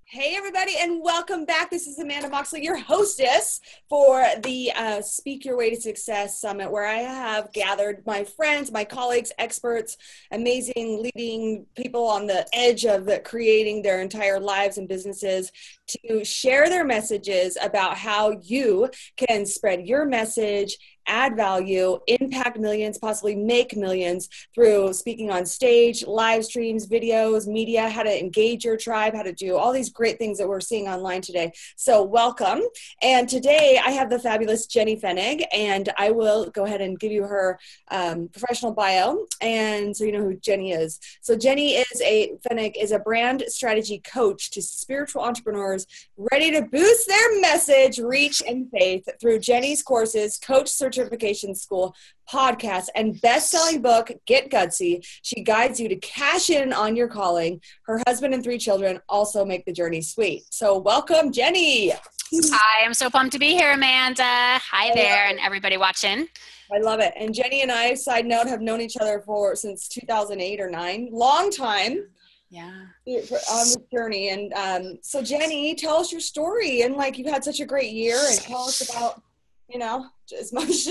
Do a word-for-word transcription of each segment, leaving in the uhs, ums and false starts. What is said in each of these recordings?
Hey, everybody, and welcome back. This is Amanda Moxley, your hostess for the uh, Speak Your Way to Success Summit, where I have gathered my friends, my colleagues, experts, amazing leading people on the edge of the, creating their entire lives and businesses to share their messages about how you can spread your message, add value, impact millions, possibly make millions through speaking on stage, live streams, videos, media, how to engage your tribe, how to do all these great things that we're seeing online today. So welcome. And today I have the fabulous Jenny Fenig, and I will go ahead and give you her um, professional bio, and so you know who Jenny is. So Jenny is a Fenig is a brand strategy coach to spiritual entrepreneurs ready to boost their message, reach, and faith through Jenny's courses, coach certification school, podcast, and best-selling book, Get Gutsy. She guides you to cash in on your calling. Her husband and three children also make the journey sweet. So welcome, Jenny. Hi, I'm so pumped to be here, Amanda. Hi there, and everybody watching. I love it. And Jenny and I, side note, have known each other for since two thousand eight or nine. Long time. Yeah. On this journey. And um, so Jenny, tell us your story. And like, you've had such a great year, and tell us about, you know, as much.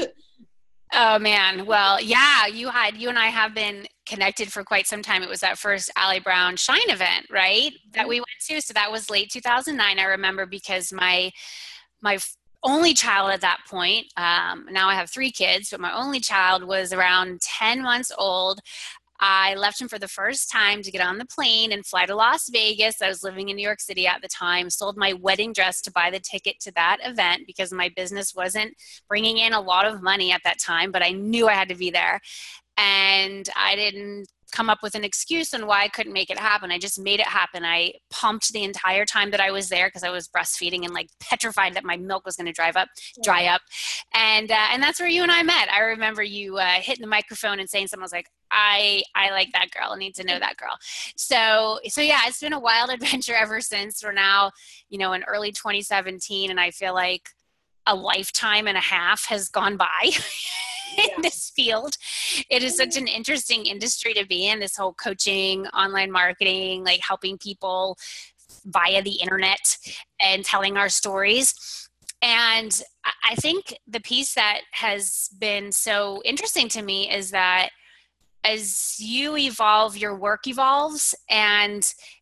Oh man. Well, yeah, you had, you and I have been connected for quite some time. It was that first Ali Brown Shine event, right? That we went to. So that was late two thousand nine. I remember because my, my only child at that point, um, now I have three kids, but my only child was around ten months old. I left him for the first time to get on the plane and fly to Las Vegas. I was living in New York City at the time, sold my wedding dress to buy the ticket to that event because my business wasn't bringing in a lot of money at that time, but I knew I had to be there. And I didn't come up with an excuse on why I couldn't make it happen. I just made it happen. I pumped the entire time that I was there because I was breastfeeding and like petrified that my milk was going to dry up, dry up. And, uh, and that's where you and I met. I remember you uh, hitting the microphone and saying something. I was like, I, I like that girl. I need to know that girl. So, so yeah, it's been a wild adventure ever since. We're now, you know, in early twenty seventeen, and I feel like a lifetime and a half has gone by. In yeah. this field. It is such an interesting industry to be in, this whole coaching, online marketing, like helping people via the internet and telling our stories. And I think the piece that has been so interesting to me is that as you evolve, your work evolves, and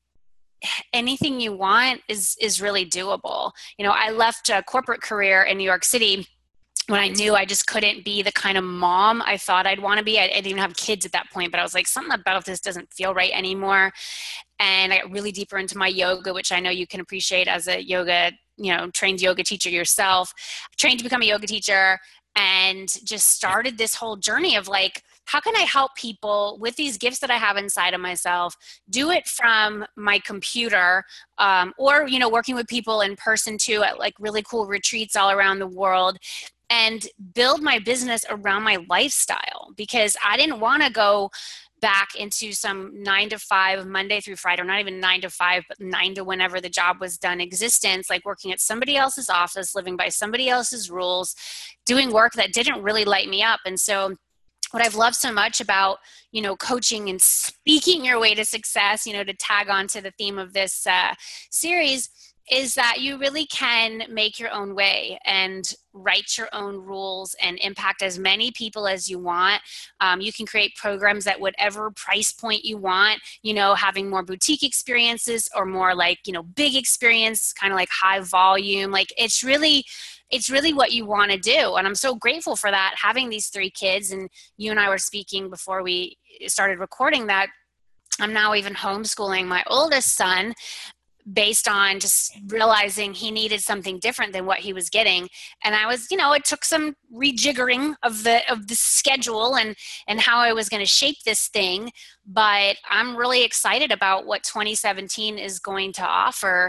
anything you want is is really doable. You know, I left a corporate career in New York City when I knew I just couldn't be the kind of mom I thought I'd want to be. I, I didn't even have kids at that point, but I was like, something about this doesn't feel right anymore. And I got really deeper into my yoga, which I know you can appreciate as a yoga, you know, trained yoga teacher yourself. Trained to become a yoga teacher, and just started this whole journey of like, how can I help people with these gifts that I have inside of myself, do it from my computer, um, or, you know, working with people in person too at like really cool retreats all around the world, and build my business around my lifestyle, because I didn't want to go back into some nine to five, Monday through Friday, or not even nine to five, but nine to whenever the job was done existence, like working at somebody else's office, living by somebody else's rules, doing work that didn't really light me up. And so what I've loved so much about, you know, coaching and speaking your way to success, you know, to tag on to the theme of this uh, series, is that you really can make your own way and write your own rules and impact as many people as you want. Um, you can create programs at whatever price point you want, you know, having more boutique experiences or more like, you know, big experience, kind of like high volume. Like it's really, it's really what you want to do. And I'm so grateful for that, having these three kids. And you and I were speaking before we started recording that I'm now even homeschooling my oldest son, based on just realizing he needed something different than what he was getting. And I was, you know, it took some rejiggering of the of the schedule and and how I was going to shape this thing. But I'm really excited about what twenty seventeen is going to offer,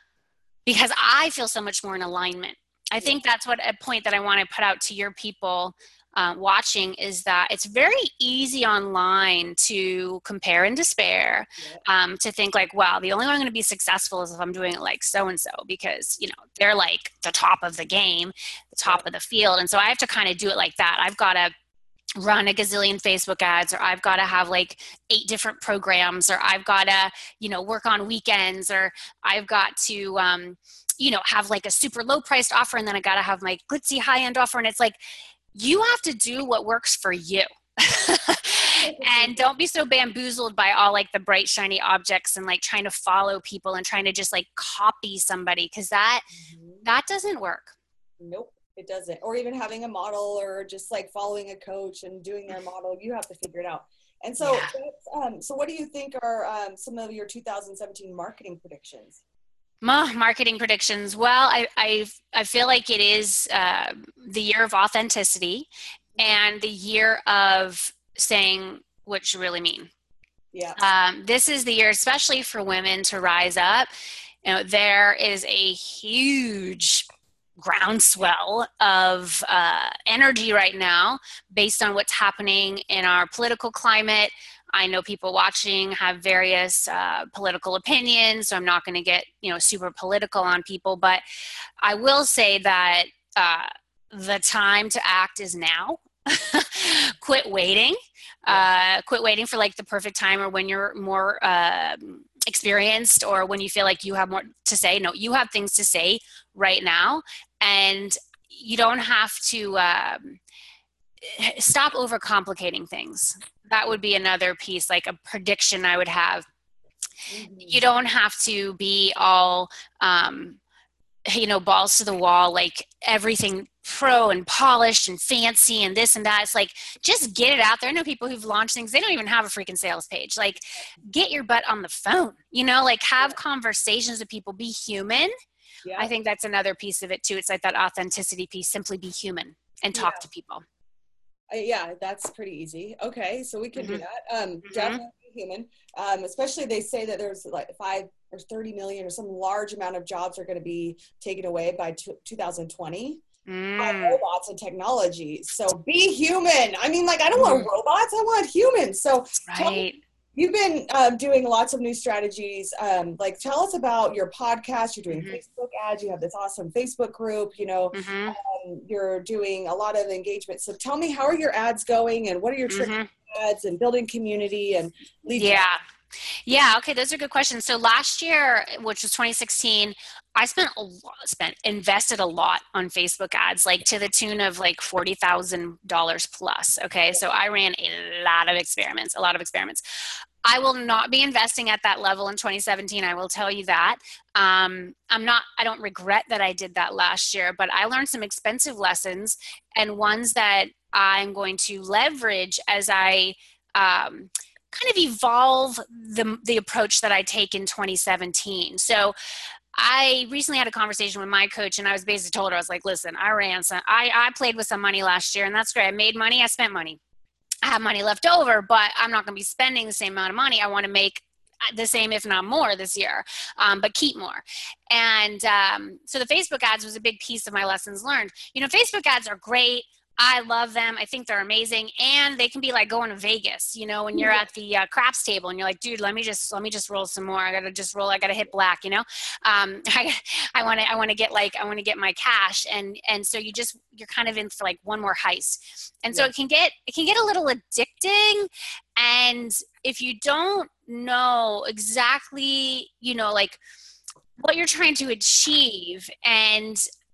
because I feel so much more in alignment. I think that's what a point that I want to put out to your people uh, watching, is that it's very easy online to compare and despair, um, to think like, wow, the only way I'm going to be successful is if I'm doing it like so-and-so, because, you know, they're like the top of the game, the top of the field. And so I have to kind of do it like that. I've got to run a gazillion Facebook ads, or I've got to have like eight different programs, or I've got to, you know, work on weekends, or I've got to, um, you know, have like a super low priced offer, and then I got to have my glitzy high end offer. And it's like, you have to do what works for you. And don't be so bamboozled by all like the bright, shiny objects and like trying to follow people and trying to just like copy somebody. Cause that, mm-hmm. that doesn't work. Nope. It doesn't. Or even having a model or just like following a coach and doing their model, you have to figure it out. And so, yeah. um, so what do you think are um, some of your two thousand seventeen marketing predictions? My marketing predictions. Well, I, I, I feel like it is uh, the year of authenticity and the year of saying what you really mean. Yeah. Um, this is the year, especially for women, to rise up. You know, there is a huge groundswell of uh, energy right now based on what's happening in our political climate. I know people watching have various uh, political opinions, so I'm not going to get, you know, super political on people, but I will say that uh, the time to act is now. Quit waiting. Uh, quit waiting for like the perfect time, or when you're more uh, experienced, or when you feel like you have more to say. No, you have things to say right now, and you don't have to um, stop overcomplicating things. That would be another piece, like a prediction I would have. Mm-hmm. You don't have to be all, um, you know, balls to the wall, like everything pro and polished and fancy and this and that. It's like, just get it out there. I know people who've launched things, they don't even have a freaking sales page. Like, get your butt on the phone, you know, like have conversations with people, be human. Yeah. I think that's another piece of it too. It's like that authenticity piece, simply be human and talk yeah. to people. Uh, yeah, that's pretty easy. Okay, so we can mm-hmm. do that. Um, mm-hmm. Definitely human. Um, especially they say that there's like five or thirty million or some large amount of jobs are going to be taken away by two thousand twenty mm. by robots and technology. So be human. I mean, like, I don't mm. want robots. I want humans. So right. tell me, you've been uh, doing lots of new strategies. Um, like, tell us about your podcast. You're doing mm-hmm. Facebook ads. You have this awesome Facebook group. You know, mm-hmm. um, you're doing a lot of engagement. So tell me, how are your ads going, and what are your tricks mm-hmm. ads and building community and lead yeah. Ads? Yeah. Okay. Those are good questions. So last year, which was twenty sixteen, I spent a lot, spent, invested a lot on Facebook ads, like to the tune of like forty thousand dollars plus. Okay. So I ran a lot of experiments, a lot of experiments. I will not be investing at that level in twenty seventeen. I will tell you that. Um, I'm not, I don't regret that I did that last year, but I learned some expensive lessons, and ones that I'm going to leverage as I, um, kind of evolve the the approach that I take in twenty seventeen. So I recently had a conversation with my coach, and I was basically told her, I was like, listen, I ran some, I, I played with some money last year, and that's great. I made money. I spent money. I have money left over, but I'm not going to be spending the same amount of money. I want to make the same, if not more, this year, um, but keep more. And um, so the Facebook ads was a big piece of my lessons learned. You know, Facebook ads are great. I love them. I think they're amazing. And they can be like going to Vegas, you know, when you're at the uh, craps table and you're like, dude, let me just, let me just roll some more. I got to just roll. I got to hit black, you know? Um, I, I want to, I want to get like, I want to get my cash. And, and so you just, you're kind of in for like one more heist. And so yeah. it can get, it can get a little addicting. And if you don't know exactly, you know, like what you're trying to achieve, and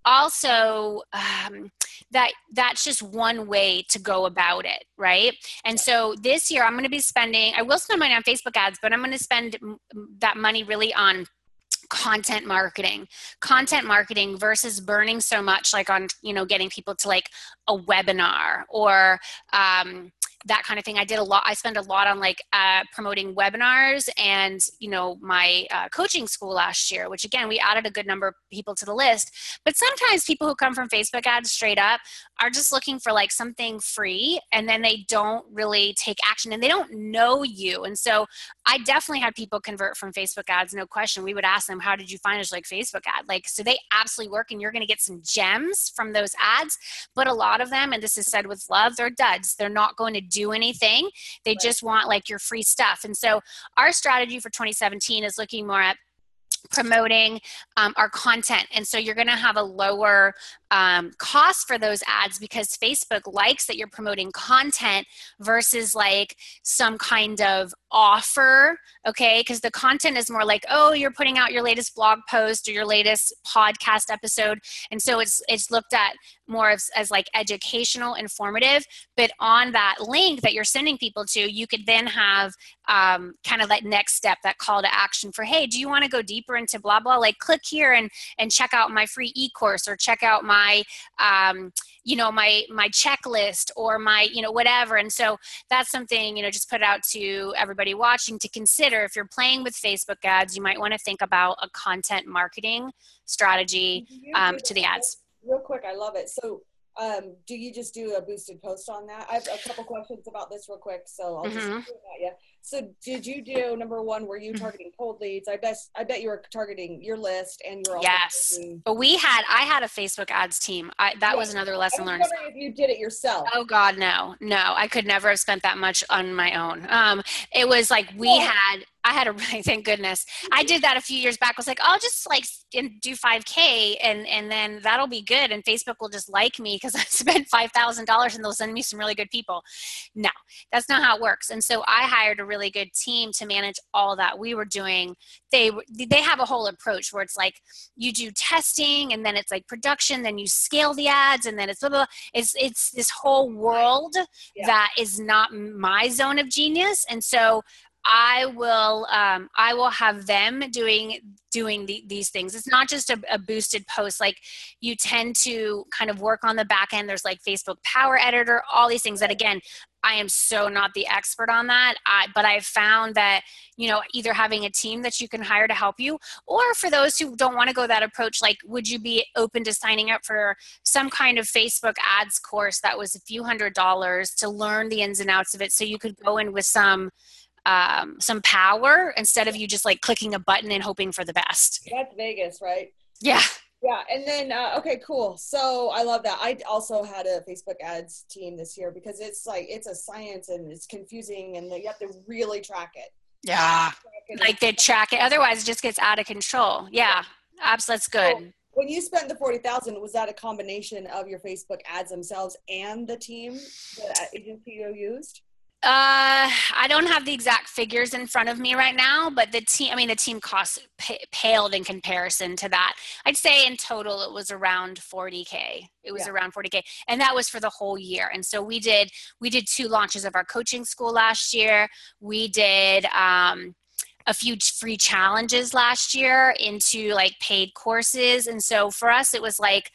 also um, that that's just one way to go about it, right? And so this year I'm going to be spending, I will spend money on Facebook ads, but I'm going to spend that money really on content marketing, content marketing versus burning so much like on, you know, getting people to like a webinar or, um, that kind of thing. I did a lot. I spent a lot on like uh, promoting webinars and, you know, my uh, coaching school last year, which again, we added a good number of people to the list. But sometimes people who come from Facebook ads straight up are just looking for like something free, and then they don't really take action and they don't know you. And so I definitely had people convert from Facebook ads, no question. We would ask them, how did you find us? Like, Facebook ad? Like, so they absolutely work, and you're going to get some gems from those ads. But a lot of them, and this is said with love, they're duds. They're not going to do anything. They right. just want like your free stuff. And so our strategy for twenty seventeen is looking more at promoting um, our content. And so you're going to have a lower um, cost for those ads because Facebook likes that you're promoting content versus like some kind of offer, okay? Because the content is more like, oh, you're putting out your latest blog post or your latest podcast episode. And so it's it's looked at more as, as like educational, informative. But on that link that you're sending people to, you could then have um, kind of that next step, that call to action for, hey, do you want to go deeper into blah, blah? Like click here and, and check out my free e-course or check out my, um, you know, my, my checklist or my, you know, whatever. And so that's something, you know, just put out to everybody watching to consider. If you're playing with Facebook ads, you might want to think about a content marketing strategy um, to the ads. Real quick, I love it. So um, do you just do a boosted post on that? I have a couple questions about this real quick, so I'll just Mm-hmm. shoot at you. So did you do, number one, were you targeting cold leads? I bet I bet you were targeting your list and you were also Yes. targeting- But we had, I had a Facebook ads team. I, that Yeah. was another I lesson was learned. wondering if you did it yourself. Oh God, no, no, I could never have spent that much on my own. Um, it was like we Oh. had, I had a, thank goodness. I did that a few years back. I was like, I'll just like do five K and, and then that'll be good. And Facebook will just like me because I spent five thousand dollars and they'll send me some really good people. No, that's not how it works. And so I hired a really good team to manage all that we were doing. They, they have a whole approach where it's like you do testing and then it's like production, then you scale the ads and then it's blah, blah, blah. It's, it's this whole world Yeah. that is not my zone of genius. And so I will, um, I will have them doing doing the, these things. It's not just a, a boosted post. Like you tend to kind of work on the back end. There's like Facebook Power Editor, all these things that again, I am so not the expert on that. I, but I've found that, you know, either having a team that you can hire to help you, or for those who don't want to go that approach, like, would you be open to signing up for some kind of Facebook ads course that was a few hundred dollars to learn the ins and outs of it so you could go in with some um, some power instead of you just like clicking a button and hoping for the best. That's Vegas, right? Yeah. Yeah. And then, uh, okay, cool. So I love that. I also had a Facebook ads team this year because it's like, it's a science and it's confusing and you have to really track it. Yeah. Track it. Like they track it. Otherwise it just gets out of control. Yeah. Abs, that's good. So when you spent the forty thousand, was that a combination of your Facebook ads themselves and the team, the agency you used? Uh, I don't have the exact figures in front of me right now, but the team, I mean, the team costs p- paled in comparison to that. I'd say in total, it was around forty K. It was Yeah. around forty K. And that was for the whole year. And so we did, we did two launches of our coaching school last year. We did, um, a few free challenges last year into like paid courses. And so for us, it was like,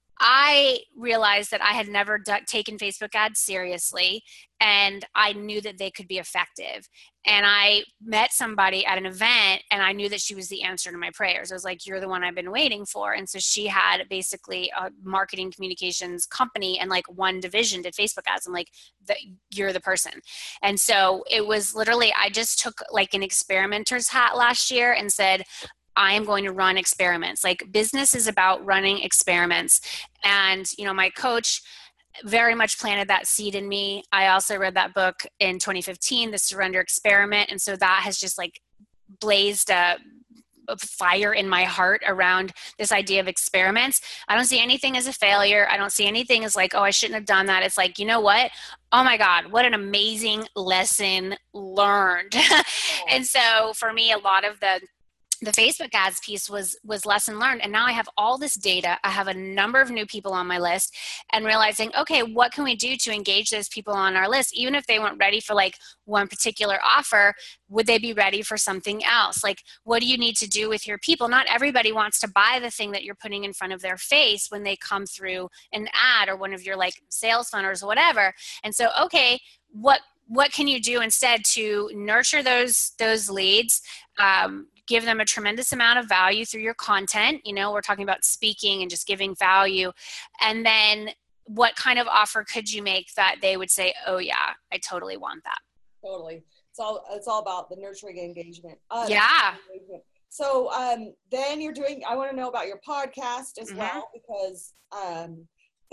I realized that I had never d- taken Facebook ads seriously, and I knew that they could be effective. And I met somebody at an event, and I knew that she was the answer to my prayers. I was like, you're the one I've been waiting for. And so she had basically a marketing communications company, and like one division did Facebook ads. I'm like, the, you're the person. And so it was literally, I just took like an experimenter's hat last year and said, I am going to run experiments. Like business is about running experiments. And, you know, my coach very much planted that seed in me. I also read that book in twenty fifteen, The Surrender Experiment. And so that has just like blazed a, a fire in my heart around this idea of experiments. I don't see anything as a failure. I don't see anything as like, oh, I shouldn't have done that. It's like, you know what? Oh my God, what an amazing lesson learned. And so for me, a lot of the the Facebook ads piece was was lesson learned. And now I have all this data. I have a number of new people on my list and realizing, okay, what can we do to engage those people on our list? Even if they weren't ready for like one particular offer, would they be ready for something else? Like, what do you need to do with your people? Not everybody wants to buy the thing that you're putting in front of their face when they come through an ad or one of your like sales funnels or whatever. And so, okay, what what can you do instead to nurture those those leads? Um, give them a tremendous amount of value through your content. You know, we're talking about speaking and just giving value. And then what kind of offer could you make that they would say, oh yeah, I totally want that. Totally. It's all, it's all about the nurturing engagement. Uh, Yeah. engagement. So um, then you're doing, I want to know about your podcast as Mhm. well, because um, that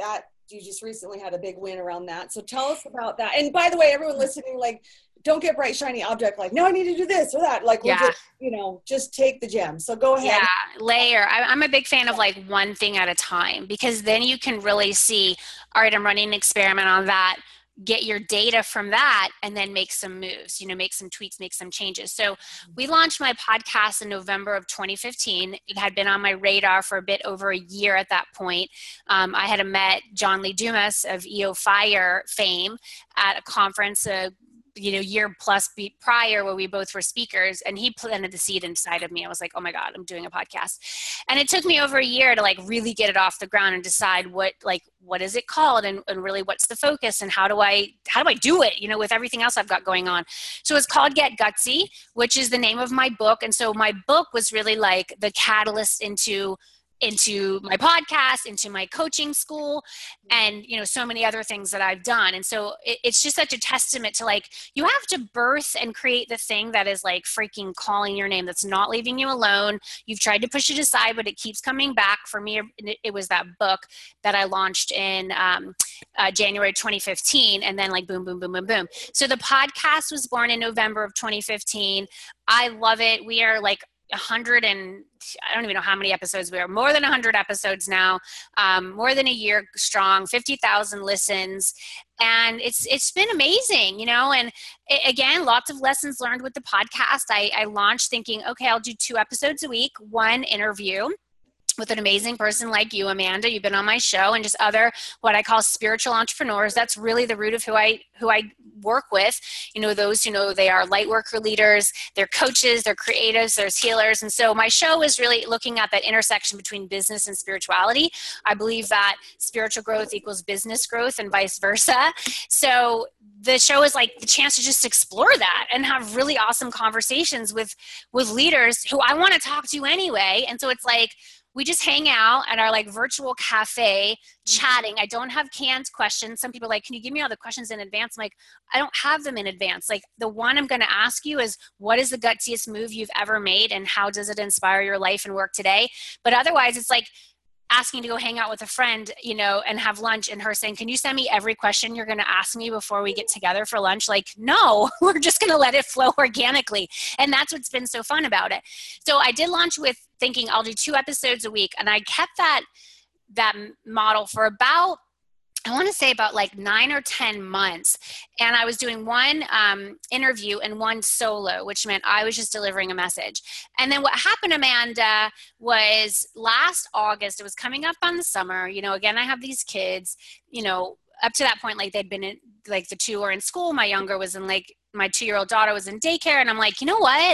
you just recently had a big win around that. So tell us about that. And by the way, everyone listening, like, don't get bright, shiny object. Like, no, I need to do this or that. Like, we'll Yeah. just, you know, just take the gem. So go ahead. Yeah, layer. I, I'm a big fan of like one thing at a time, because then you can really see, all right, I'm running an experiment on that, get your data from that, and then make some moves, you know, make some tweaks, make some changes. So we launched my podcast in November of twenty fifteen. It had been on my radar for a bit over a year at that point. Um, I had met John Lee Dumas of E O Fire fame at a conference, a you know, year plus be prior, where we both were speakers, and he planted the seed inside of me. I was like, oh my God, I'm doing a podcast. And it took me over a year to like really get it off the ground and decide what, like, what is it called? And, and really what's the focus, and how do I, how do I do it, you know, with everything else I've got going on. So it's called Get Gutsy, which is the name of my book. And so my book was really like the catalyst into into my podcast, into my coaching school, and, you know, so many other things that I've done. And so it, it's just such a testament to like, you have to birth and create the thing that is like freaking calling your name, that's not leaving you alone. You've tried to push it aside, but it keeps coming back. For me, it, it was that book that I launched in um, uh, January twenty fifteen, and then like boom, boom, boom, boom, boom. So the podcast was born in November of twenty fifteen. I love it. We are like a hundred and I don't even know how many episodes we are, more than a hundred episodes now, um, more than a year strong, fifty thousand listens. And it's, it's been amazing, you know, and it, again, lots of lessons learned with the podcast. I, I launched thinking, okay, I'll do two episodes a week, one interview with an amazing person like you, Amanda. You've been on my show, and just other, what I call spiritual entrepreneurs. That's really the root of who I, who I work with. You know, those who know they are light worker leaders, they're coaches, they're creatives, there's healers. And so my show is really looking at that intersection between business and spirituality. I believe that spiritual growth equals business growth and vice versa. So the show is like the chance to just explore that and have really awesome conversations with, with leaders who I want to talk to anyway. And so it's like, we just hang out at our like virtual cafe chatting. I don't have canned questions. Some people are like, can you give me all the questions in advance? I'm like, I don't have them in advance. Like, the one I'm going to ask you is, what is the gutsiest move you've ever made, and how does it inspire your life and work today? But otherwise, it's like asking to go hang out with a friend, you know, and have lunch, and her saying, can you send me every question you're going to ask me before we get together for lunch? Like, no, we're just going to let it flow organically. And that's what's been so fun about it. So I did launch with thinking I'll do two episodes a week. And I kept that, that model for about, I want to say about like nine or ten months. And I was doing one um, interview and one solo, which meant I was just delivering a message. And then what happened, Amanda, was last August, it was coming up on the summer. You know, again, I have these kids, you know, up to that point, like they'd been in, like the two were in school. My younger was in like, my two-year-old daughter was in daycare. And I'm like, you know what?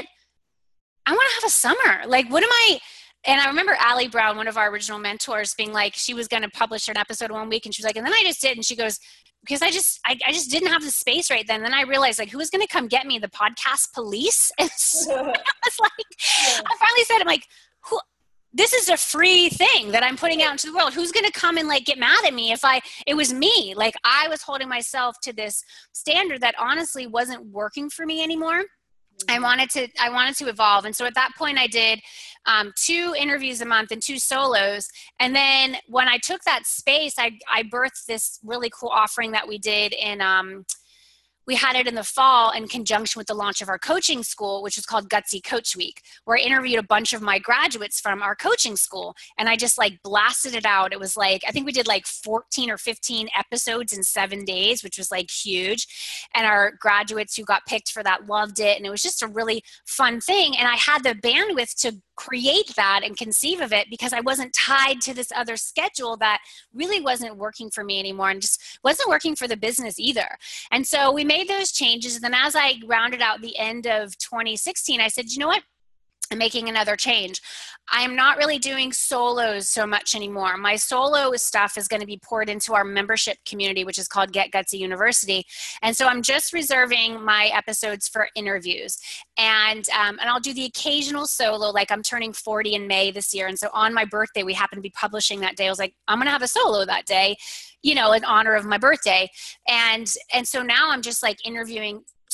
I want to have a summer. Like, what am I? And I remember Allie Brown, one of our original mentors, being like, she was going to publish an episode one week. And she was like, and then I just did. And she goes, because I just, I, I just didn't have the space right then. Then I realized, like, who was going to come get me? The podcast police? And so I was like, yeah. I finally said, I'm like, who? This is a free thing that I'm putting out into the world. Who's going to come and like get mad at me if I, it was me. Like, I was holding myself to this standard that honestly wasn't working for me anymore. I wanted to, I wanted to evolve. And so at that point I did um, two interviews a month and two solos. And then when I took that space, I, I birthed this really cool offering that we did in, um, we had it in the fall in conjunction with the launch of our coaching school, which was called Gutsy Coach Week, where I interviewed a bunch of my graduates from our coaching school. And I just like blasted it out. It was like, I think we did like fourteen or fifteen episodes in seven days, which was like huge. And our graduates who got picked for that loved it. And it was just a really fun thing. And I had the bandwidth to create that and conceive of it because I wasn't tied to this other schedule that really wasn't working for me anymore and just wasn't working for the business either. And so we made those changes. And then as I rounded out the end of twenty sixteen, I said, you know what? I'm making another change. I'm not really doing solos so much anymore. My solo stuff is going to be poured into our membership community, which is called Get Gutsy University. And so I'm just reserving my episodes for interviews. And um, and I'll do the occasional solo, like I'm turning forty in May this year. And so on my birthday, we happen to be publishing that day. I was like, I'm going to have a solo that day, you know, in honor of my birthday. And, and so now I'm just like interviewing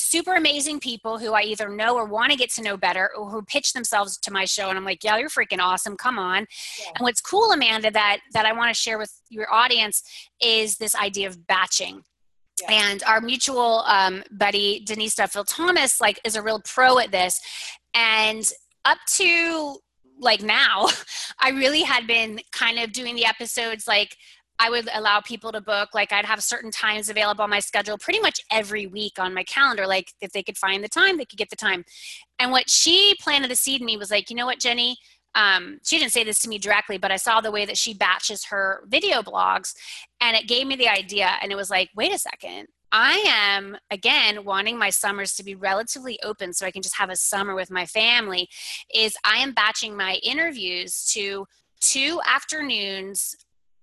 super amazing people who I either know or want to get to know better, or who pitch themselves to my show. And I'm like, yeah, you're freaking awesome. Come on. Yeah. And what's cool, Amanda, that, that I want to share with your audience is this idea of batching. Yeah. And our mutual um, buddy, Denise Duffield Thomas, like is a real pro at this. And up to like now, I really had been kind of doing the episodes like I would allow people to book, like I'd have certain times available on my schedule pretty much every week on my calendar. Like if they could find the time, they could get the time. And what she planted the seed in me was like, you know what, Jenny, um, she didn't say this to me directly, but I saw the way that she batches her video blogs, and it gave me the idea. And it was like, wait a second, I am, again, wanting my summers to be relatively open so I can just have a summer with my family, is I am batching my interviews to two afternoons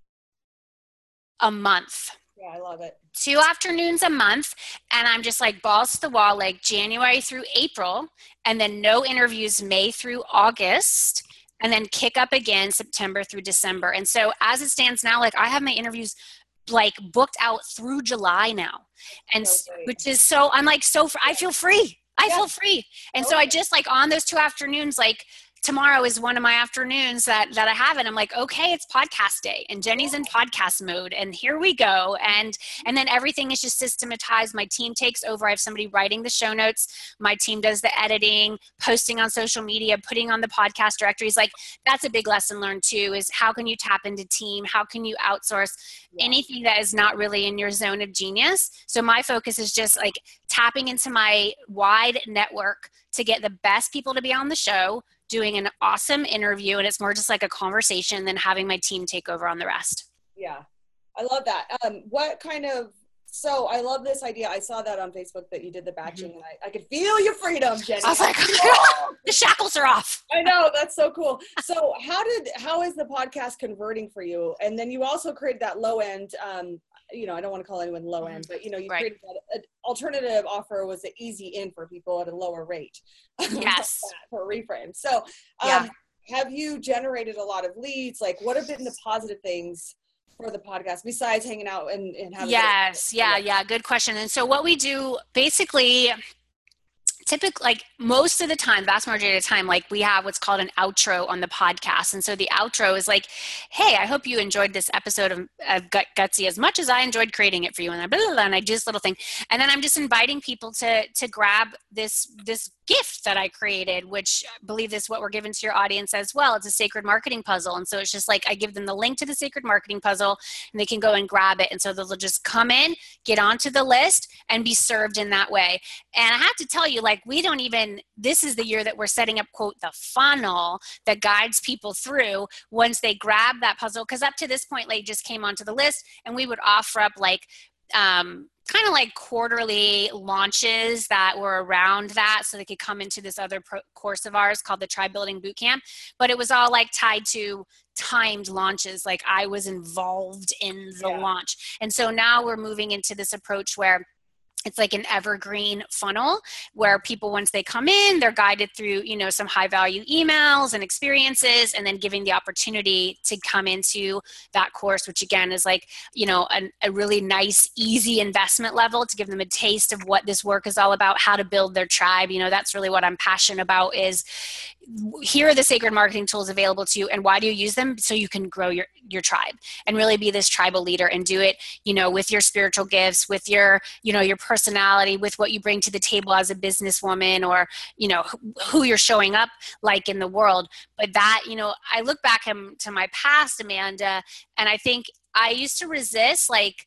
a month. Yeah, I love it. Two afternoons a month. And I'm just like balls to the wall, like January through April, and then no interviews May through August, and then kick up again September through December. And so as it stands now, like I have my interviews like booked out through July now. And so which is so, I'm like, so I feel free. I yeah. feel free. And okay. so I just like on those two afternoons, like tomorrow is one of my afternoons that, that I have. And I'm like, okay, it's podcast day and Jenny's in podcast mode and here we go. And, and then everything is just systematized. My team takes over. I have somebody writing the show notes. My team does the editing, posting on social media, putting on the podcast directories. Like that's a big lesson learned too, is how can you tap into team? How can you outsource yeah. anything that is not really in your zone of genius? So my focus is just like tapping into my wide network to get the best people to be on the show, doing an awesome interview, and it's more just like a conversation than having my team take over on the rest. Yeah, I love that. Um, what kind of, so I love this idea. I saw that on Facebook that you did the batching, mm-hmm. and I, I could feel your freedom, Jenny. I was like, the shackles are off. I know, that's so cool. So how did, how is the podcast converting for you? And then you also created that low end, um, you know, I don't want to call anyone low end, but you know, you right. created that an alternative offer was the easy in for people at a lower rate. Yes. For a reframe. So um, yeah. have you generated a lot of leads? Like what have been the positive things for the podcast besides hanging out and, and having yes yeah yeah good question. And so what we do basically, typically, like most of the time, vast majority of the time, like we have what's called an outro on the podcast. And so the outro is like, hey, I hope you enjoyed this episode of, of Gut Gutsy as much as I enjoyed creating it for you. And I, blah, blah, blah, and I do this little thing. And then I'm just inviting people to, to grab this, this gift that I created, which I believe is what we're giving to your audience as well. It's a sacred marketing puzzle. And so it's just like, I give them the link to the sacred marketing puzzle and they can go and grab it. And so they'll just come in, get onto the list and be served in that way. And I have to tell you, like, we don't even, this is the year that we're setting up, quote, the funnel that guides people through once they grab that puzzle. Cause up to this point, like just came onto the list and we would offer up like, um, kind of like quarterly launches that were around that so they could come into this other pro- course of ours called the Tribe Building Bootcamp. But it was all like tied to timed launches. Like I was involved in the yeah. launch. And so now we're moving into this approach where it's like an evergreen funnel where people, once they come in, they're guided through, you know, some high value emails and experiences, and then giving the opportunity to come into that course, which again is like, you know, an, a really nice, easy investment level to give them a taste of what this work is all about, how to build their tribe. You know, that's really what I'm passionate about is here are the sacred marketing tools available to you. And why do you use them? So you can grow your, your tribe and really be this tribal leader and do it, you know, with your spiritual gifts, with your, you know, your personality, with what you bring to the table as a businesswoman, or, you know, who you're showing up like in the world. But that, you know, I look back to my past, Amanda, and I think I used to resist like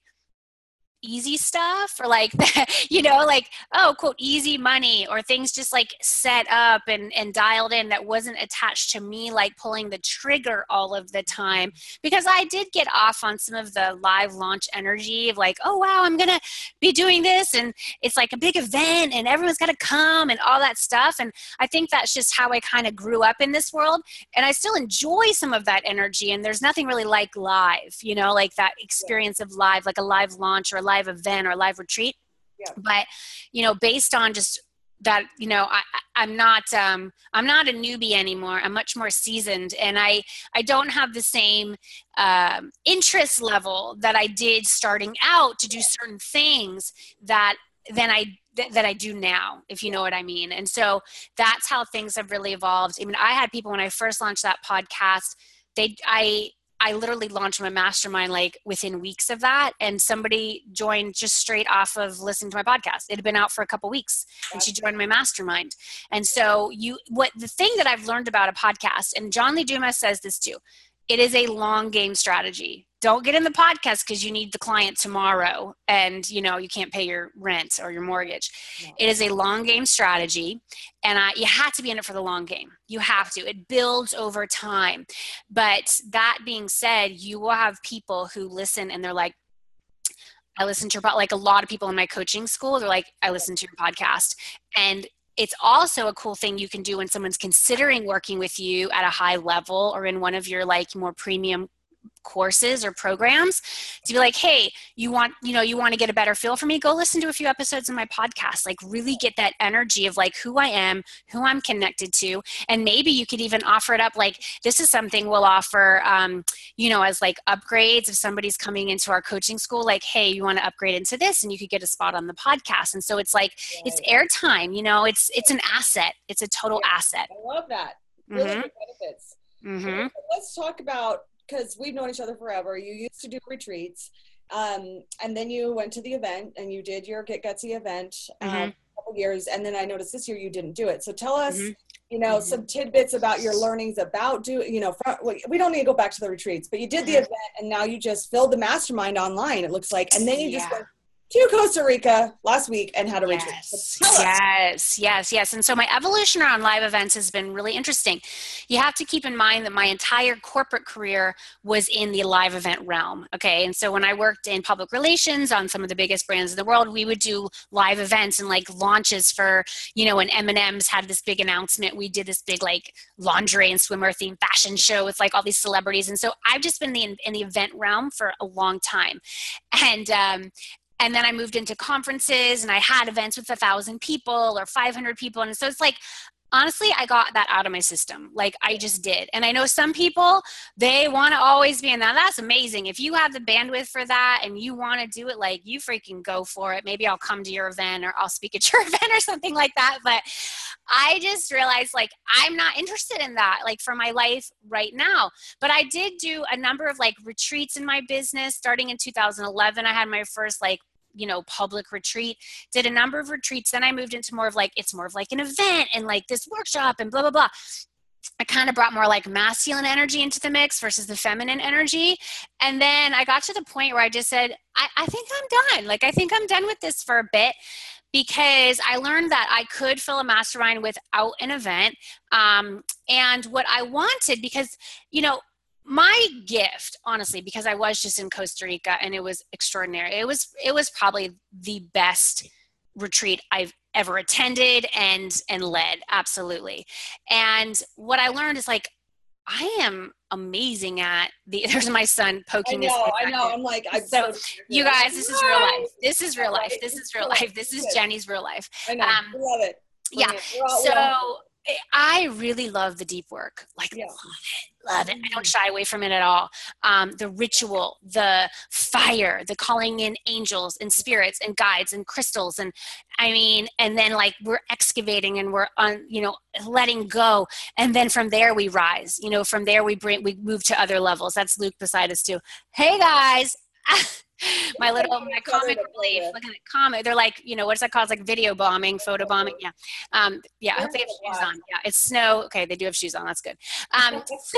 easy stuff, or like, you know, like, oh, quote, easy money, or things just like set up and, and dialed in that wasn't attached to me, like pulling the trigger all of the time, because I did get off on some of the live launch energy of like, oh, wow, I'm going to be doing this. And it's like a big event and everyone's got to come and all that stuff. And I think that's just how I kind of grew up in this world. And I still enjoy some of that energy. And there's nothing really like live, you know, like that experience of live, like a live launch or a live event or a live retreat. Yeah. But, you know, based on just that, you know, I, I'm not, um, I'm not a newbie anymore. I'm much more seasoned, and I, I don't have the same, um, interest level that I did starting out to do certain things that then I, th- that I do now, if you know what I mean. And so that's how things have really evolved. I mean, I had people when I first launched that podcast, they, I, I literally launched my mastermind like within weeks of that. And somebody joined just straight off of listening to my podcast. It had been out for a couple weeks and she joined my mastermind. And so you, what the thing that I've learned about a podcast, and John Lee Dumas says this too, it is a long game strategy. Don't get in the podcast because you need the client tomorrow and, you know, you can't pay your rent or your mortgage. No. It is a long game strategy, and uh, you have to be in it for the long game. You have to. It builds over time. But that being said, you will have people who listen and they're like, I listen to your podcast. Like a lot of people in my coaching school, they're like, I listen to your podcast. And it's also a cool thing you can do when someone's considering working with you at a high level or in one of your like more premium courses or programs, to be like, hey, you want, you know, you want to get a better feel for me, go listen to a few episodes of my podcast, like really get that energy of like who I am, who I'm connected to. And maybe you could even offer it up. Like this is something we'll offer, um, you know, as like upgrades. If somebody's coming into our coaching school, like, hey, you want to upgrade into this and you could get a spot on the podcast. And so it's like, right. It's airtime, you know, it's, it's an asset. It's a total yeah, asset. I love that. Really mm-hmm. good benefits. Mm-hmm. Okay, so let's talk about, because we've known each other forever. You used to do retreats, um, and then you went to the event and you did your Get Gutsy event uh, mm-hmm. a couple years, and then I noticed this year you didn't do it. So tell us, mm-hmm. you know, mm-hmm. some tidbits about your learnings about do, you know, front, we don't need to go back to the retreats, but you did mm-hmm. the event, and now you just filled the mastermind online, it looks like, and then you just yeah. went to Costa Rica last week and had a retreat. Yes, so yes, yes, yes. And so my evolution around live events has been really interesting. You have to keep in mind that my entire corporate career was in the live event realm. Okay. And so when I worked in public relations on some of the biggest brands in the world, we would do live events and like launches for, you know, when M and M's had this big announcement, we did this big like lingerie and swimwear themed fashion show with like all these celebrities. And so I've just been in the, in the event realm for a long time. And, um, And then I moved into conferences and I had events with a thousand people or five hundred people. And so it's like, honestly, I got that out of my system. Like I just did. And I know some people, they want to always be in that. That's amazing. If you have the bandwidth for that and you want to do it, like you freaking go for it. Maybe I'll come to your event or I'll speak at your event or something like that. But I just realized like, I'm not interested in that, like for my life right now. But I did do a number of like retreats in my business. Starting in two thousand eleven, I had my first like you know, public retreat, did a number of retreats. Then I moved into more of like, it's more of like an event and like this workshop and blah, blah, blah. I kind of brought more like masculine energy into the mix versus the feminine energy. And then I got to the point where I just said, I, I think I'm done. Like, I think I'm done with this for a bit, because I learned that I could fill a mastermind without an event. Um, and what I wanted, because, you know, my gift, honestly, because I was just in Costa Rica and it was extraordinary. It was, it was probably the best retreat I've ever attended and, and led. Absolutely. And what I learned is like, I am amazing at the, there's my son poking I know, his I know. I'm like, I'm so, so you guys, this is real life. This is real life. This is real life. This is Jenny's real life. I know. Um, I love it. Yeah. All, so I really love the deep work. Like, yeah. love it, love it. I don't shy away from it at all. Um, the ritual, the fire, the calling in angels and spirits and guides and crystals. And I mean, and then like we're excavating and we're on, you know, letting go. And then from there we rise, you know, from there we bring, we move to other levels. That's Luke beside us too. Hey guys. my little my comic relief. Look at the comic. They're like, you know, what's that called? It's like video bombing, photo bombing. Yeah. Um, yeah, I hope they have shoes on. Yeah, it's snow. Okay, they do have shoes on. That's good. Um, so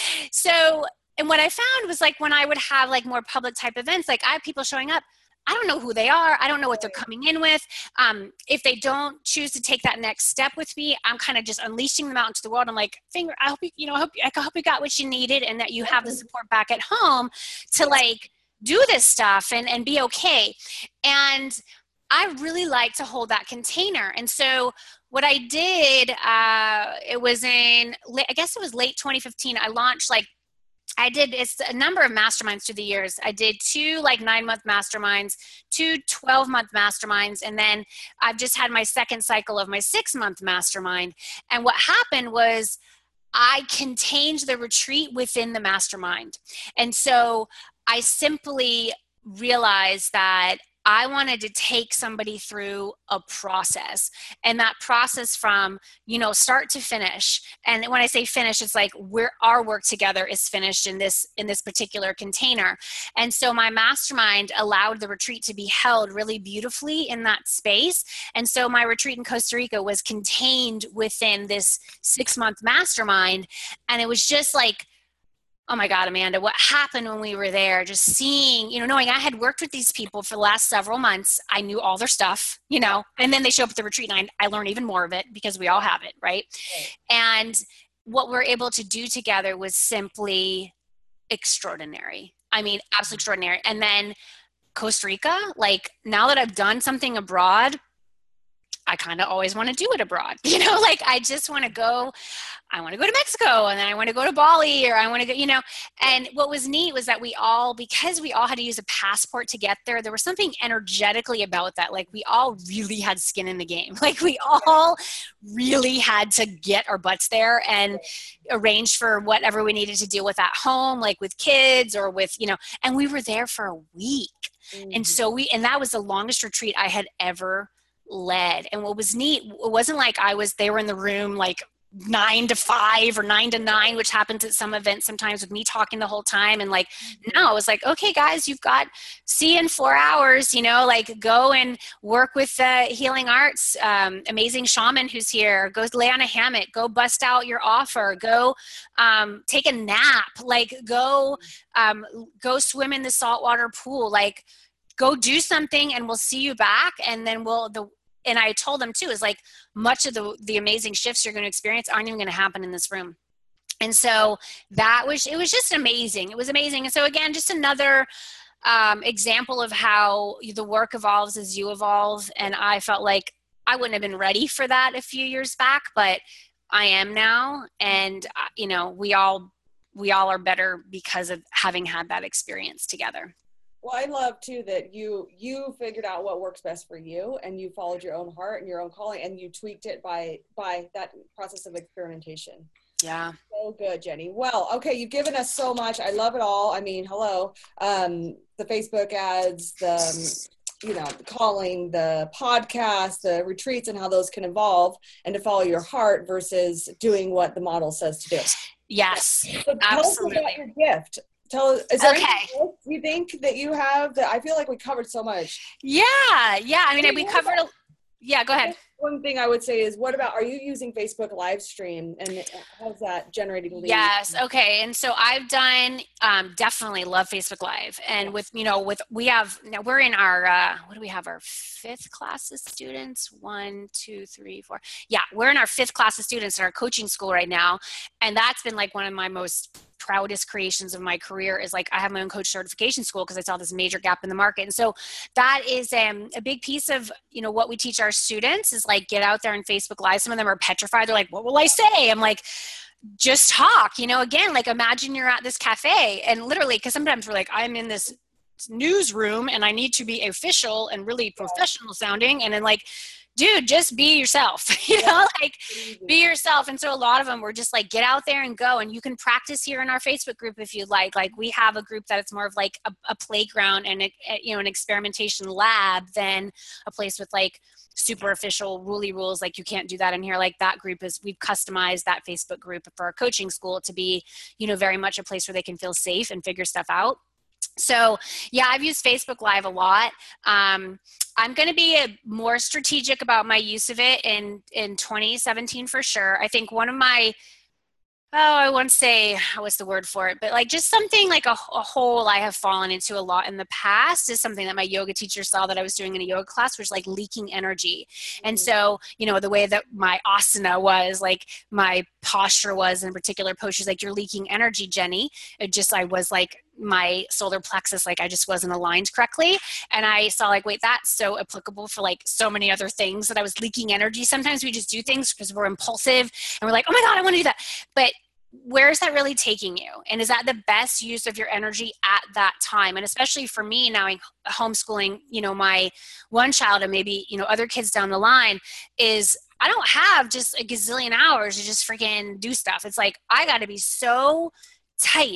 so and what I found was like when I would have like more public type events, like I have people showing up. I don't know who they are. I don't know what they're coming in with. Um, if they don't choose to take that next step with me, I'm kind of just unleashing them out into the world. I'm like, finger, I hope you, you know, I hope, I hope you got what you needed and that you have the support back at home to like do this stuff and, and be okay. And I really like to hold that container. And so what I did, uh, it was in, I guess it was late twenty fifteen. I launched like, I did, it's a number of masterminds through the years. I did two like nine month masterminds, two twelve month masterminds. And then I've just had my second cycle of my six month mastermind. And what happened was I contained the retreat within the mastermind. And so I simply realized that I wanted to take somebody through a process, and that process from, you know, start to finish. And when I say finish, it's like we're, our work together is finished in this, in this particular container. And so my mastermind allowed the retreat to be held really beautifully in that space. And so my retreat in Costa Rica was contained within this six month mastermind. And it was just like, oh my God, Amanda, what happened when we were there, just seeing, you know, knowing I had worked with these people for the last several months, I knew all their stuff, you know, and then they show up at the retreat and I, I learned even more of it because we all have it, right? right? And what we're able to do together was simply extraordinary. I mean, absolutely extraordinary. And then Costa Rica, like now that I've done something abroad, I kind of always want to do it abroad. You know, like I just want to go, I want to go to Mexico and then I want to go to Bali or I want to go, you know, and what was neat was that we all, because we all had to use a passport to get there, there was something energetically about that. Like we all really had skin in the game. Like we all really had to get our butts there and arrange for whatever we needed to deal with at home, like with kids or with, you know, and we were there for a week. Mm-hmm. And so we, and that was the longest retreat I had ever led. And what was neat, it wasn't like I was, they were in the room like nine to five or nine to nine, which happens at some events sometimes with me talking the whole time. And like, no, it was like, okay, guys, you've got, see you in four hours, you know, like go and work with the healing arts, um, amazing shaman who's here, go lay on a hammock, go bust out your offer, go um, take a nap, like go, um, go swim in the saltwater pool, like go do something and we'll see you back. And then we'll, the, and I told them too, is like much of the, the amazing shifts you're going to experience aren't even going to happen in this room. And so that was, it was just amazing. It was amazing. And so again, just another um, example of how the work evolves as you evolve. And I felt like I wouldn't have been ready for that a few years back, but I am now. And uh, you know, we all, we all are better because of having had that experience together. Well, I love too that you you figured out what works best for you and you followed your own heart and your own calling and you tweaked it by by that process of experimentation. Yeah. So good, Jenny. Well, okay, you've given us so much. I love it all. I mean, hello. Um, the Facebook ads, the you know, the calling, the podcast, the retreats and how those can evolve and to follow your heart versus doing what the model says to do. Yes. So tell absolutely. us about your gift. Tell us, is there okay. anything else you think that you have that I feel like we covered so much? Yeah. Yeah. I mean, we covered, a, yeah, go ahead. One thing I would say is, what about, are you using Facebook live stream and how's that generating leads? Yes. Okay. And so I've done, um, definitely love Facebook Live and yes. with, you know, with, we have, now we're in our, uh, what do we have? Our fifth class of students? One, two, three, four. Yeah. We're in our fifth class of students in our coaching school right now. And that's been like one of my most proudest creations of my career is like, I have my own coach certification school because I saw this major gap in the market. And so that is um, a big piece of, you know, what we teach our students is like, get out there on Facebook Live. Some of them are petrified. They're like, what will I say? I'm like, just talk, you know, again, like imagine you're at this cafe and literally, because sometimes we're like, I'm in this newsroom and I need to be official and really professional sounding. And then like, dude, just be yourself, you know, like be yourself. And so a lot of them were just like, get out there and go. And you can practice here in our Facebook group if you'd like. Like we have a group that it's more of like a, a playground and, a, a, you know, an experimentation lab than a place with like super official ruly rules. Like you can't do that in here. Like that group is, we've customized that Facebook group for our coaching school to be, you know, very much a place where they can feel safe and figure stuff out. So yeah, I've used Facebook Live a lot. Um, I'm going to be a, more strategic about my use of it in, in twenty seventeen for sure. I think one of my, oh, I won't say, what's the word for it, but like just something like a, a hole I have fallen into a lot in the past is something that my yoga teacher saw that I was doing in a yoga class, which was like leaking energy. Mm-hmm. And so, you know, the way that my asana was, like my posture was in particular postures, like you're leaking energy, Jenny. It just, I was like, my solar plexus, like I just wasn't aligned correctly. And I saw like, wait, that's so applicable for like so many other things that I was leaking energy. Sometimes we just do things because we're impulsive and we're like, oh my God, I want to do that. But where is that really taking you? And is that the best use of your energy at that time? And especially for me now, homeschooling, you know, my one child and maybe, you know, other kids down the line is I don't have just a gazillion hours to just freaking do stuff. It's like, I got to be so tight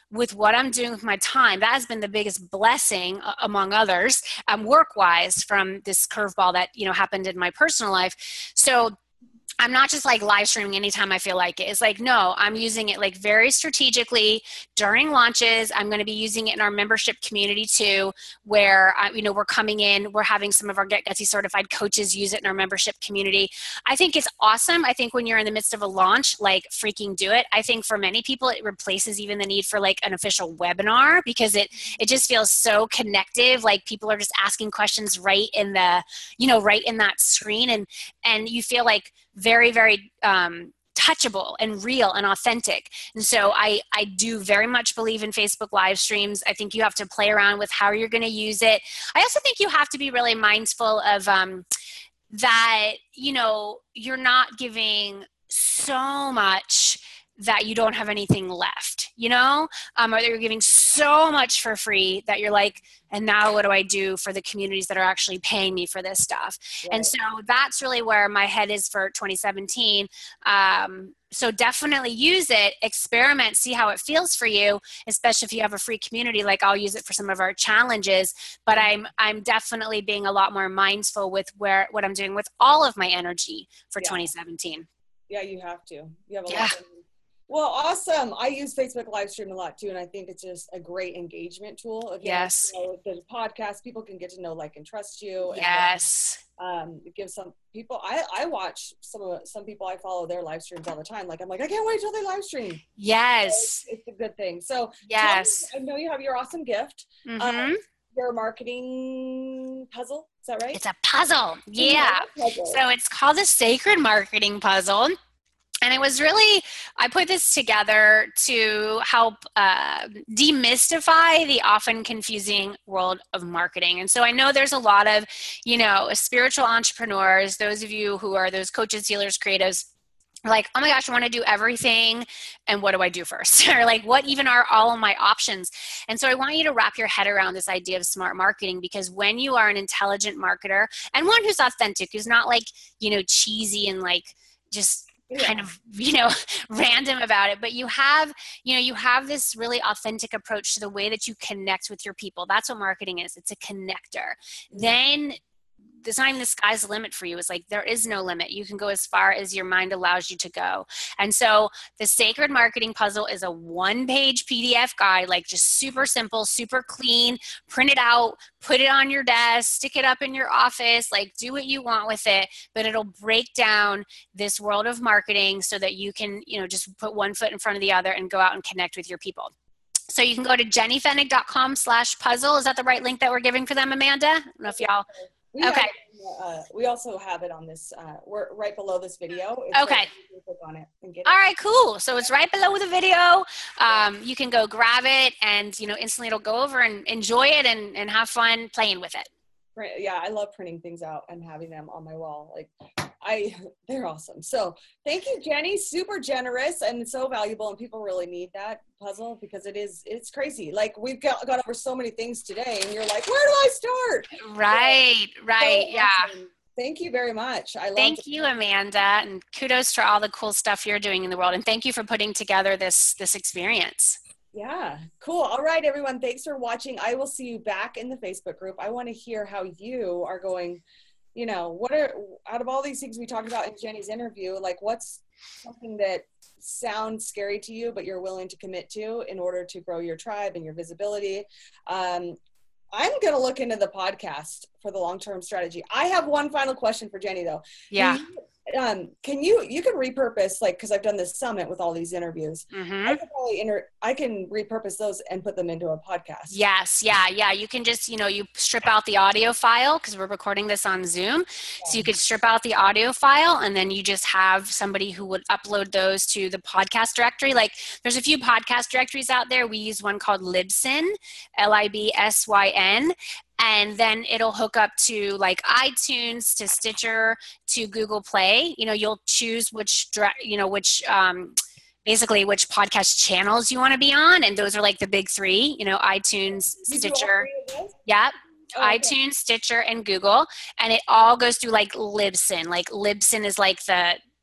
with what I'm doing with my time, that has been the biggest blessing, uh, among others, um, work-wise, from this curveball that, you know, happened in my personal life. So I'm not just like live streaming anytime I feel like it. It's like, no, I'm using it like very strategically during launches. I'm going to be using it in our membership community too, where, uh, you know, we're coming in, we're having some of our Get Gutsy certified coaches use it in our membership community. I think it's awesome. I think when you're in the midst of a launch, like freaking do it. I think for many people, it replaces even the need for like an official webinar, because it, it just feels so connective. Like people are just asking questions right in the, you know, right in that screen. And, and you feel like very, very um, touchable and real and authentic. And so I, I do very much believe in Facebook live streams. I think you have to play around with how you're going to use it. I also think you have to be really mindful of um, that, you know, you're not giving so much that you don't have anything left, you know, um, or that you're giving so much for free that you're like, and now what do I do for the communities that are actually paying me for this stuff? Right. And so that's really where my head is for twenty seventeen. Um, so definitely use it, experiment, see how it feels for you, especially if you have a free community. Like I'll use it for some of our challenges, but I'm, I'm definitely being a lot more mindful with where, what I'm doing with all of my energy for yeah. twenty seventeen. Yeah, you have to. You have a yeah. lot of Well, awesome. I use Facebook live stream a lot too, and I think it's just a great engagement tool. Again, yes. You know, the podcast, people can get to know, like, and trust you. Yes. And, um, it gives some people, I, I watch some of some people I follow their live streams all the time. Like, I'm like, I can't wait till they live stream. Yes. So it's, it's a good thing. So yes. Me, I know you have your awesome gift. Mm-hmm. Um, your marketing puzzle. Is that right? It's a puzzle. Yeah. Puzzle. So it's called a Sacred Marketing Puzzle. And it was really, I put this together to help uh, demystify the often confusing world of marketing. And so I know there's a lot of, you know, spiritual entrepreneurs, those of you who are those coaches, healers, creatives, are like, oh my gosh, I want to do everything. And what do I do first? Or like, what even are all of my options? And so I want you to wrap your head around this idea of smart marketing, because when you are an intelligent marketer and one who's authentic, who's not like, you know, cheesy and like just kind of, you know, random about it, but you have, you know, you have this really authentic approach to the way that you connect with your people. That's what marketing is. It's a connector. Then it's not even the sky's the limit for you. It's like, there is no limit. You can go as far as your mind allows you to go. And so the Sacred Marketing Puzzle is a one page P D F guide, like just super simple, super clean, print it out, put it on your desk, stick it up in your office, like do what you want with it, but it'll break down this world of marketing so that you can, you know, just put one foot in front of the other and go out and connect with your people. So you can go to jennyfennig.com slash puzzle. Is that the right link that we're giving for them, Amanda? I don't know if y'all... We okay. Have, uh, we also have it on this, uh, we're right below this video. It's okay. Right, you can click on it and get it. All right, cool. So it's right below the video. Um, you can go grab it and, you know, instantly it'll go over and enjoy it and, and have fun playing with it. Right. Yeah. I love printing things out and having them on my wall. Like I, they're awesome. So thank you, Jenny. Super generous and so valuable. And people really need that puzzle because it is, it's crazy. Like we've got, got over so many things today and you're like, where do I start? Right. Right. So yeah. Awesome. Thank you very much. I love Thank it. you, Amanda, and kudos for all the cool stuff you're doing in the world. And thank you for putting together this, this experience. Yeah, cool. All right, everyone. Thanks for watching. I will see you back in the Facebook group. I want to hear how you are going, you know, what are, out of all these things we talked about in Jenny's interview, like what's something that sounds scary to you, but you're willing to commit to in order to grow your tribe and your visibility? Um, I'm going to look into the podcast for the long-term strategy. I have one final question for Jenny though. Yeah. Can you, um, can you, you can repurpose, like, cause I've done this summit with all these interviews. Mm-hmm. I can probably inter- I can repurpose those and put them into a podcast. Yes. Yeah. Yeah. You can just, you know, you strip out the audio file because we're recording this on Zoom. Yeah. So you could strip out the audio file and then you just have somebody who would upload those to the podcast directory. Like there's a few podcast directories out there. We use one called Libsyn, L I B S Y N. And then it'll hook up to like iTunes, to Stitcher, to Google Play. You know, you'll choose which, you know, which, um, basically which podcast channels you want to be on. And those are like the big three, you know, iTunes, You Stitcher. Yep. Yeah. Oh, okay. iTunes, Stitcher, and Google. And it all goes through like Libsyn. Like Libsyn is like the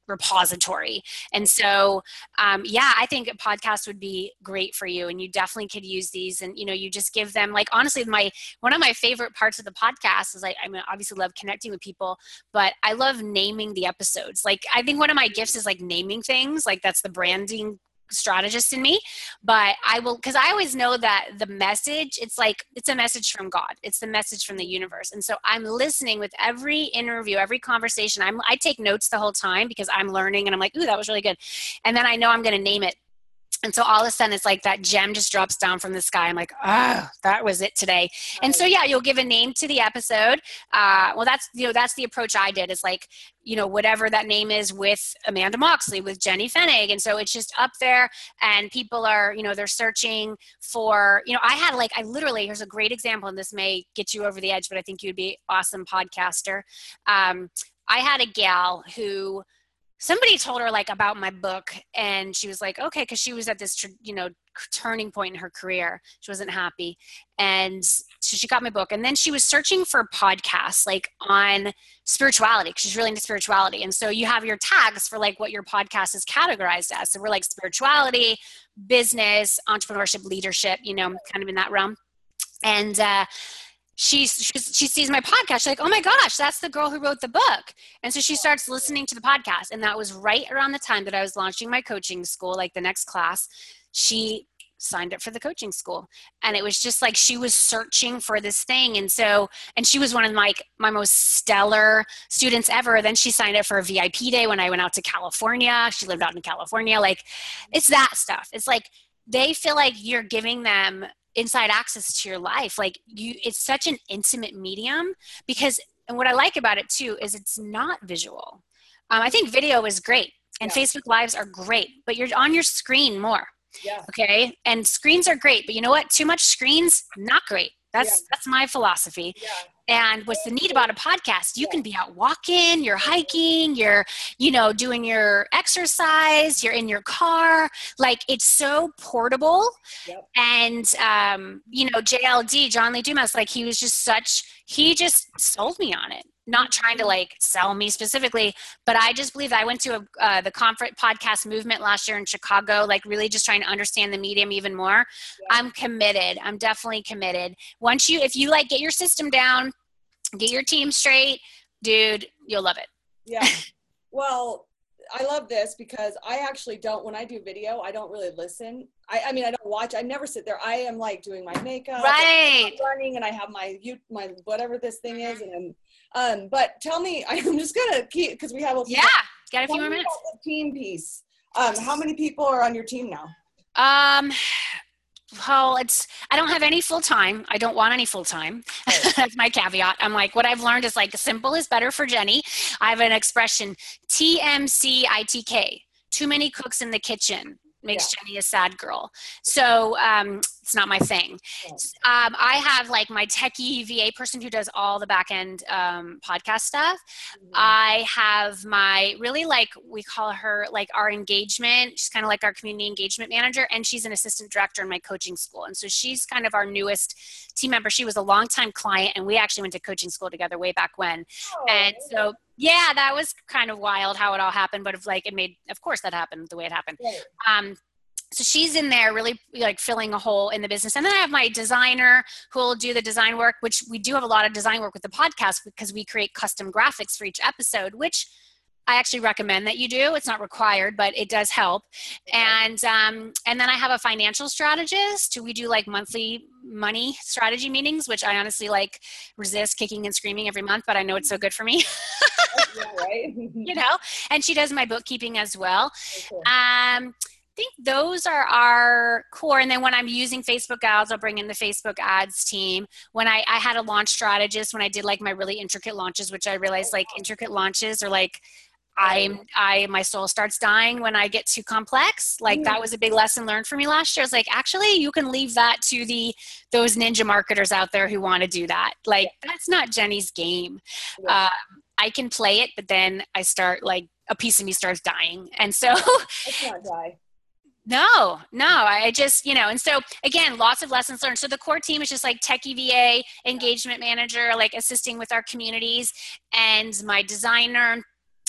repository. And so, um, yeah, I think a podcast would be great for you, and you definitely could use these. And, you know, you just give them, like, honestly, my, one of my favorite parts of the podcast is like, I mean, obviously love connecting with people, but I love naming the episodes. Like, I think one of my gifts is like naming things, like that's the branding strategist in me. But I will, because I always know that the message, it's like, it's a message from God. It's the message from the universe. And so I'm listening with every interview, every conversation. I'm, I take notes the whole time because I'm learning, and I'm like, ooh, that was really good. And then I know I'm going to name it. And so all of a sudden it's like that gem just drops down from the sky. I'm like, oh, that was it today. And so, yeah, you'll give a name to the episode. Uh, well, that's, you know, that's the approach I did, is like, you know, whatever that name is with Amanda Moxley, with Jenny Fenig. And so it's just up there, and people are, you know, they're searching for, you know, I had like, I literally, here's a great example, and this may get you over the edge, but I think you'd be awesome podcaster. Um, I had a gal who, somebody told her like about my book, and she was like, okay, because she was at this, you know, turning point in her career. She wasn't happy. And so she got my book, and then she was searching for podcasts like on spirituality, because she's really into spirituality. And so you have your tags for like what your podcast is categorized as. So we're like spirituality, business, entrepreneurship, leadership, you know, kind of in that realm. And, uh, She, she she sees my podcast. She's like, oh my gosh, that's the girl who wrote the book. And so she starts listening to the podcast. And that was right around the time that I was launching my coaching school, like the next class. She signed up for the coaching school. And it was just like she was searching for this thing. And so, and she was one of my, my most stellar students ever. Then she signed up for a V I P day when I went out to California. She lived out in California. Like, it's that stuff. It's like they feel like you're giving them inside access to your life. Like you, it's such an intimate medium, because, and what I like about it too, is it's not visual. Um, I think video is great, and yeah. Facebook Lives are great, but you're on your screen more. Yeah. Okay. And screens are great, but you know what? Too much screens, not great. That's, yeah. that's my philosophy. Yeah. And what's the neat about a podcast, you can be out walking, you're hiking, you're, you know, doing your exercise, you're in your car. Like, it's so portable. Yep. And, um, you know, J L D, John Lee Dumas, like, he was just such, he just sold me on it. Not trying to like sell me specifically, but I just believe that I went to a, uh, the conference podcast movement last year in Chicago, like really just trying to understand the medium even more. Yeah. I'm committed. I'm definitely committed. Once you, if you like get your system down, get your team straight, dude, you'll love it. Yeah. Well, I love this because I actually don't, when I do video, I don't really listen. I, I mean, I don't watch, I never sit there. I am like doing my makeup, right, and running, and I have my, my, whatever this thing is. And I'm, um, but tell me, I'm just going to keep, cause we have a yeah, got a few more minutes. The team piece. Um, how many people are on your team now? Um, Well, it's, I don't have any full time. I don't want any full time. Oh. That's my caveat. I'm like, what I've learned is like simple is better for Jenny. I have an expression, T M C I T K, too many cooks in the kitchen makes yeah. Jenny a sad girl. So um, it's not my thing. Yeah. Um, I have like my techie V A person who does all the back end um, podcast stuff. Mm-hmm. I have my really like, we call her like our engagement. She's kind of like our community engagement manager, and she's an assistant director in my coaching school. And so she's kind of our newest team member. She was a longtime client, and we actually went to coaching school together way back when. Oh, and so yeah, that was kind of wild how it all happened, but if like it made, of course that happened the way it happened. Right. Um, so she's in there really like filling a hole in the business. And then I have my designer who will do the design work, which we do have a lot of design work with the podcast because we create custom graphics for each episode, which I actually recommend that you do. It's not required, but it does help. Okay. And um, and then I have a financial strategist. We do like monthly money strategy meetings, which I honestly like resist kicking and screaming every month, but I know it's so good for me. Yeah, right. You know, and she does my bookkeeping as well. Okay. Um, I think those are our core. And then when I'm using Facebook ads, I'll bring in the Facebook ads team. When I, I had a launch strategist, when I did like my really intricate launches, which I realized like intricate launches are like, I'm, I, my soul starts dying when I get too complex. Like that was a big lesson learned for me last year. I was like, actually, you can leave that to the, those ninja marketers out there who want to do that. Like, that's not Jenny's game. Yeah. Uh, I can play it, but then I start like a piece of me starts dying. And so it's not die. No, no, I just, you know, and so again, lots of lessons learned. So the core team is just like techie V A, engagement manager, like assisting with our communities, and my designer,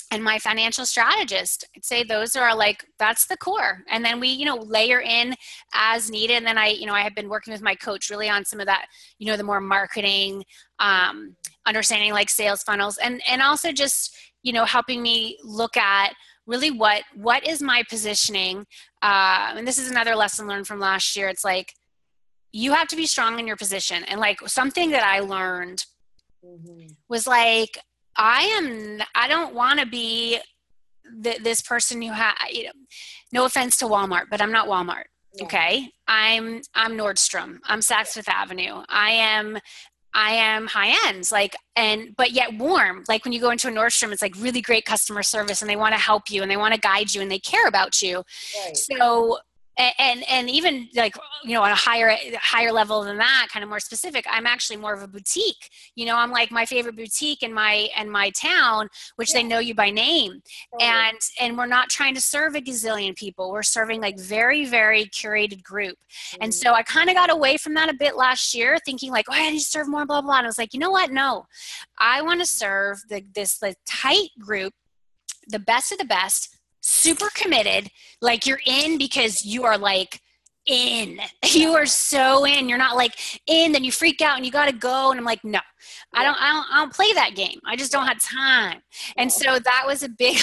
and my financial strategist. I'd say those are like, that's the core. And then we, you know, layer in as needed. And then I, you know, I have been working with my coach really on some of that, you know, the more marketing, um, understanding like sales funnels, and, and also just, you know, helping me look at really what, what is my positioning? Uh, and this is another lesson learned from last year. It's like, you have to be strong in your position. And like something that I learned mm-hmm. was like, I am, I don't want to be th- this person who has, you know, no offense to Walmart, but I'm not Walmart. Yeah. Okay. I'm, I'm Nordstrom. I'm Saks Fifth Avenue. I am, I am high end, like, and, but yet warm. Like when you go into a Nordstrom, it's like really great customer service and they want to help you and they want to guide you and they care about you. Right. So, And and even like, you know, on a higher higher level than that, kind of more specific, I'm actually more of a boutique. You know, I'm like my favorite boutique in my in my town, which yeah. they know you by name. Totally. And and we're not trying to serve a gazillion people. We're serving like very, very curated group. Mm-hmm. And so I kind of got away from that a bit last year, thinking like, oh, I need to serve more, blah, blah. And I was like, you know what? No, I want to serve the, this the tight group, the best of the best, super committed, like you're in because you are like in, you are so in, you're not like in, then you freak out and you got to go. And I'm like, no, I don't, I don't, I don't play that game. I just don't have time. And so that was a big,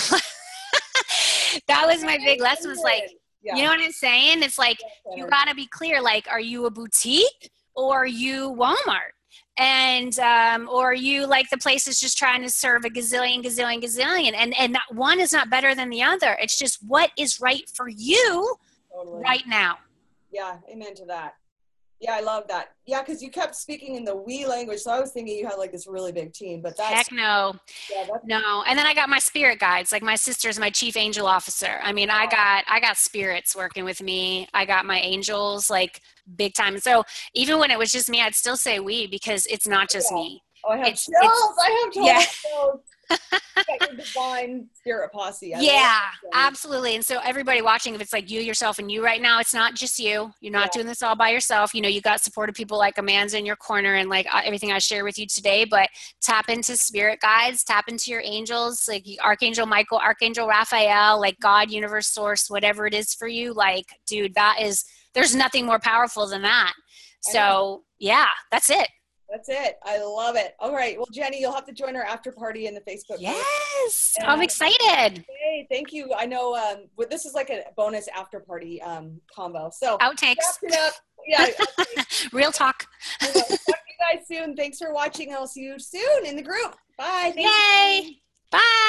that was my big lesson, was like, you know what I'm saying? It's like, you got to be clear. Like, are you a boutique or are you Walmart? And, um, or you like the place is just trying to serve a gazillion, gazillion, gazillion. And, and not, one is not better than the other. It's just what is right for you totally. Right now. Yeah. Amen to that. Yeah. I love that. Yeah. Cause you kept speaking in the we language. So I was thinking you had like this really big team, but that's. Heck no. Yeah, that's, no. And then I got my spirit guides. Like my sister's my chief angel officer. I mean, I got, I got spirits working with me. I got my angels like big time. So even when it was just me, I'd still say we, because it's not just yeah. me. Oh, I have it's, chills. It's, I have total yeah. chills. Your divine spirit posse. I yeah, absolutely. And so everybody watching, if it's like you, yourself, and you right now, it's not just you. You're not yeah. doing this all by yourself. You know, you got supportive people like Amanda in your corner and like everything I share with you today, but tap into spirit guides, tap into your angels, like Archangel Michael, Archangel Raphael, like God, universe, source, whatever it is for you. Like, dude, that is, there's nothing more powerful than that. So yeah, that's it. That's it. I love it. All right. Well, Jenny, you'll have to join our after party in the Facebook group. Yes. And, I'm excited. Hey, thank you. I know um, this is like a bonus after party um, combo. So outtakes. It up. Yeah. Outtakes. Real talk. Talk to you guys soon. Thanks for watching. I'll see you soon in the group. Bye. Thank Yay. You. Bye.